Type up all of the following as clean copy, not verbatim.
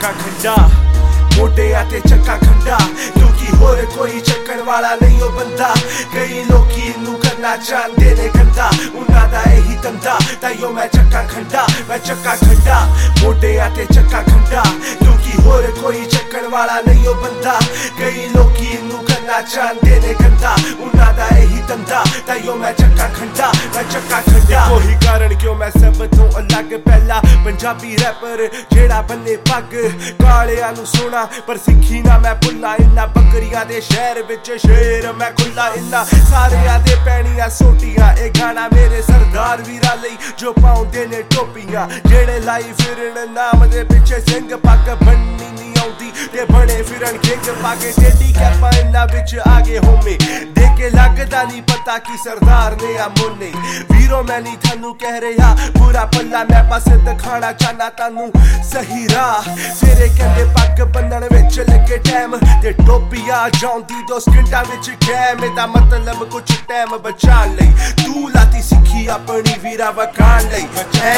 ਚੱਕਾ ਖੰਡਾ ਮੋਢਿਆਂ ਤੇ ਚੱਕਾ ਖੰਡਾ ਕਿਉਂਕਿ ਹੋਰ ਕੋਈ ਚੱਕਣ ਵਾਲਾ ਨਹੀਂ ਉਹ ਬੰਦਾ ਕਈ ਲੋਕੀ ਨੂੰ ਕਰਨਾ ਚਾਹੁੰਦੇ ਨੇ ਗੰਦਾ ਉਹਨਾਂ ਦਾ ਇਹੀ ਧੰਦਾ ਤਾਈਓ ਮੈਂ ਚੱਕਾ ਖੰਡਾ ਮੋਢਿਆਂ ਤੇ ਚੱਕਾ ਖੰਡਾ ਕਿਉਂਕਿ ਹੋਰ ਕੋਈ ਚੱਕਣ ਵਾਲਾ ਨਹੀਂ ਉਹ ਬੰਦਾ ਕਈ ਲੋਕੀ ਨੂੰ ਕਰਨਾ ਚਾਹੁੰਦੇ ਨੇ ਗੰਦਾ ਉਹਨਾਂ ਦਾ ਇਹੀ ਧੰਦਾ ਤਾਈਓ ਮੈਂ ਚੱਕਾ ਖੰਡਾ ਉਹੀ ਕਾਰਨ ਕਿਉਂ ਮੈਂ ਸਭ ਤੋਂ ਅਲੱਗ ਪਹਿਲਾ ਪੰਜਾਬੀ ਰੈਪਰ ਜਿਹੜਾ ਬੰਨੇ ਪੱਗ ਕਾਲਿਆਂ ਨੂੰ ਸੋਹਣਾ ਪਰ ਸਿੱਖੀ ਨਾ ਮੈਂ ਭੁੱਲਾ ਇੰਨਾ ਬੱਕਰੀਆਂ ਦੇ ਸ਼ਹਿਰ ਵਿੱਚ ਸ਼ੇਰ ਮੈਂ ਖੁੱਲਾ ਇੰਨਾ ਸਾਰਿਆਂ ਦੇ ਪੈਣੀਆਂ ਸੋਟੀਆਂ ਇਹ ਗਾਣਾ ਮੇਰੇ ਸਰਦਾਰ ਵੀਰਾਂ ਲਈ ਜੋ ਪਾਉਂਦੇ ਨੇ ਟੋਪੀਆਂ ਜਿਹੜੇ ਲਾਈ ਫਿਰਨ ਨਾਮ ਦੇ ਪਿੱਛੇ ਸਿੰਘ ਪੱਗ ਬੰਨੀ ਨਹੀਂ ਆਉਂਦੀ ਤੇ ਬਣੇ ਫਿਰਨ ਕਿੰਗ ਪਾ ਕੇ ਟੇਡੀ ਕੈਪਾਂ ਇਹਨਾਂ ਵਿੱਚ ਆ ਗਏ ਹੋਮੇ ਦੇਖ ਕੇ ਲੱਗਦਾ ਨਹੀਂ ਪਤਾ ਕਿ ਸਰਦਾਰ ਨੇ ਆ ਮੁੰਨੇ ਵੀਰੋ ਮੈਂ ਨਹੀਂ ਤੁਹਾਨੂੰ ਕਹਿ ਰਿਹਾ ਪੂਰਾ ਪੱਲਾ ਮੈਂ ਬਸ ਦਿਖਾਣਾ ਚਾਹਨਾ ਤੁਹਾਨੂੰ ਸਹੀ ਰਾਹ ਤੇਰੇ ਕਹਿੰਦੇ ਪੱਗ ਬੰਨਣ ਵਿੱਚ ਲੱਗੇ ਟਾਈਮ ਤੇ ਟੋਪੀਆਂ ਜਾਂਦੀ 2 ਸਕਿੰਟਾਂ ਵਿੱਚ ਕੈਮ ਇਹਦਾ ਮਤਲਬ ਕੁਝ ਟਾਈਮ ਬਚਾਉਣ ਲਈ ਤੂੰ ਲਾਤੀ ਸਿੱਖੀ ਆਪਣੀ ਵੀਰਾ ਵਕਾਣ ਲਈ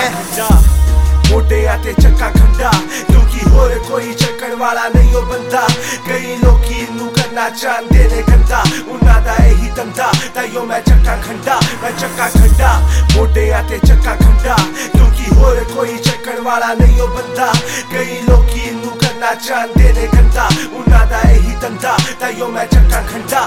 ਮੋਢਿਆਂ ਤੇ ਚੱਕਾ ਖੰਡਾ ਕਿਉਂਕਿ ਹੋਰ ਕੋਈ ਚੱਕਣ ਵਾਲਾ ਨਹੀਂ ਉਹ ਬੰਦਾ ਕਈ ਲੋਕੀ ਨੂੰ ਕਰਨਾ ਚਾਹੁੰਦੇ ਨੇ ਗੰਦਾ ਉਹਨਾਂ ਦਾ ਇਹੀ ਧੰਦਾ ਤਾਈਓ ਮੈਂ ਚੱਕਾ ਖੰਡਾ ਮੋਢਿਆਂ ਤੇ ਚੱਕਾ ਖੰਡਾ ਕਿਉਂਕਿ ਹੋਰ ਕੋਈ ਚੱਕਣ ਵਾਲਾ ਨਹੀਂ ਉਹ ਬੰਦਾ ਕਈ ਲੋਕੀ ਨੂੰ ਕਰਨਾ ਚਾਹੁੰਦੇ ਨੇ ਗੰਦਾ ਉਹਨਾਂ ਦਾ ਇਹੀ ਧੰਦਾ ਤਾਈਓ ਮੈਂ ਚੱਕਾ ਖੰਡਾ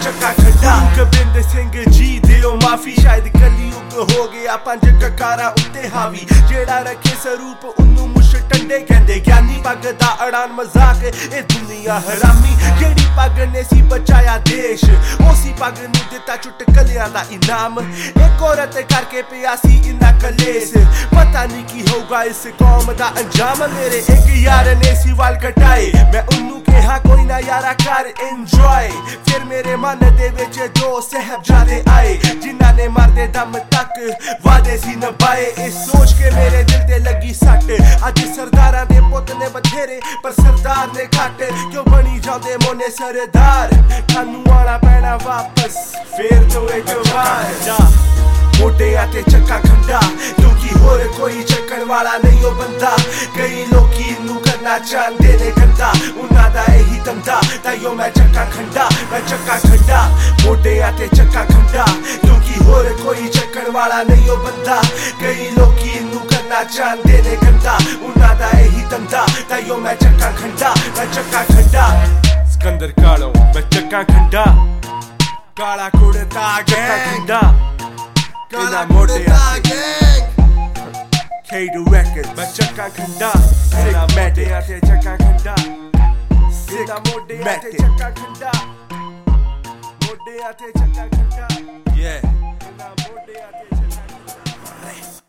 ਗੋਬਿੰਦ ਸਿੰਘ ਜੀ ਦਿਓ ਮਾਫੀ ਸ਼ਾਇਦ ਕਲਯੁਗ ਹੋ ਗਿਆ 5 ਕਕਾਰਾਂ ਉੱਤੇ ਹਾਵੀ ਜਿਹੜਾ ਰੱਖੇ ਸਰੂਪ ਉਹਨੂੰ ਮੁਸ਼ ਟੰਡੇ ਕਹਿੰਦੇ ਗਿਆਨੀ ਪੱਗ ਦਾ ਅੜਾਨ ਮਜ਼ਾਕ ਇਹ ਦੁਨੀਆ ਹਰਾਮੀ ਜਿਹੜੀ ਪੱਗ ਨੇ ਸੀ ਬਚਾਇਆ ਦੇਸ਼ ਉਸੀ ਪੱਗ ਨੂੰ ਦਿੱਤਾ ਚੁਟਕਲਿਆਂ ਦਾ ਇਨਾਮ ਇੱਕ ਔਰਤ ਕਰਕੇ ਪਿਆ ਸੀ ਇੰਨਾ ਕਲੇਸ ਪਤਾ ਨਹੀਂ ਕੀ ਹੋਊਗਾ ਇਸ ਕੌਮ ਦਾ ਅੰਜਾਮ ਮੇਰੇ ਇੱਕ ਯਾਰ ਨੇ ਸੀ ਵਾਲ ਕਟਾਏ ਮੈਂ ਉਹਨੂੰ ਕਿਹਾ ਕੋਈ ਨਾ ਯਾਰਾ ਕਰ ਇੰਜੋਏ ਫਿਰ ਮੇਰੇ ਮਨ ਦੇ ਵਿੱਚ 2 ਸਾਹਿਬਜ਼ਾਦੇ ਆਏ ਜਿਨ੍ਹਾਂ ਨੇ ਮਰਦੇ ਦਮ ਤੱਕ ਵਾਦੇ ਸੀ ਨਿਭਾਏ ਇਹ ਸੋਚ ਕੇ ਮੇਰੇ ਦਿਲ ਤੇ ਲੱਗੀ ਸੱਟ ਅੱਜ ਸਰਦਾਰਾਂ ਦੇ ਪੁੱਤ ਨੇ ਬਥੇਰੇ ਪਰ ਸਰਦਾਰ ਨੇ ਘੱਟ ਕਿਉਂ ਬਣੀ ਜਾਂਦੇ ਮੋਨੇ ਸਰਦਾਰ ਤੁਹਾਨੂੰ ਆਣਾ ਪੈਣਾ ਵਾਪਸ ਫੇਰ ਤੋਂ ਇੱਕ ਵਾਰ ਮੋਢਿਆਂ ਤੇ ਚੱਕਾ ਖੰਡਾ ਕਿਉਂਕਿ ਹੋਰ ਕੋਈ ਚੱਕਣ ਵਾਲਾ ਨਹੀਂ ਉਹ ਬੰਦਾ ਕਈ ਲੋਕੀ ਨੂੰ ਕਰਨਾ ਚਾਹੁੰਦੇ ਨੇ ਗੰਦਾ ਉਹਨਾਂ ਦਾ ਇਹੀ ਧੰਦਾ ਤਾਈਓ ਮੈਂ ਚੱਕਾ ਖੰਡਾ ਮੋਢਿਆਂ ਤੇ ਚੱਕਾ ਖੰਡਾ ਕਿਉਂਕਿ ਹੋਰ ਕੋਈ ਚੱਕਣ ਵਾਲਾ ਨਹੀਂ ਉਹ ਬੰਦਾ ਕਈ ਲੋਕੀ ਨੂੰ ਕਰਨਾ ਚਾਹੁੰਦੇ ਨੇ ਗੰਦਾ ਉਹਨਾਂ ਦਾ ਇਹੀ ਧੰਦਾ ਤਾਈਓ ਮੈਂ ਚੱਕਾ ਖੰਡਾ ਸਿਕੰਦਰ ਕਾਲੋ ਮੈਂ ਚੱਕਾ ਖੰਡਾ ਕਾਲਾ ਕੁੜਤਾ ਚੱਕਾ ਖੰਡਾ Kala Kudeta Gang K2 Records ਮੈਂ ਚੱਕਾ ਖੰਡਾ ਸਿੱਧਾ ਮੋਢਿਆਂ ਤੇ ਚੱਕਾ ਖੰਡਾ ਸਿੱਧਾ ਮੋਢਿਆਂ ਤੇ ਚੱਕਾ ਖੰਡਾ ਮੋਢਿਆਂ ਤੇ ਚੱਕਾ ਖੰਡਾ yeah ਸਿੱਧਾ ਮੋਢਿਆਂ ਤੇ ਚੱਕਾ ਖੰਡਾ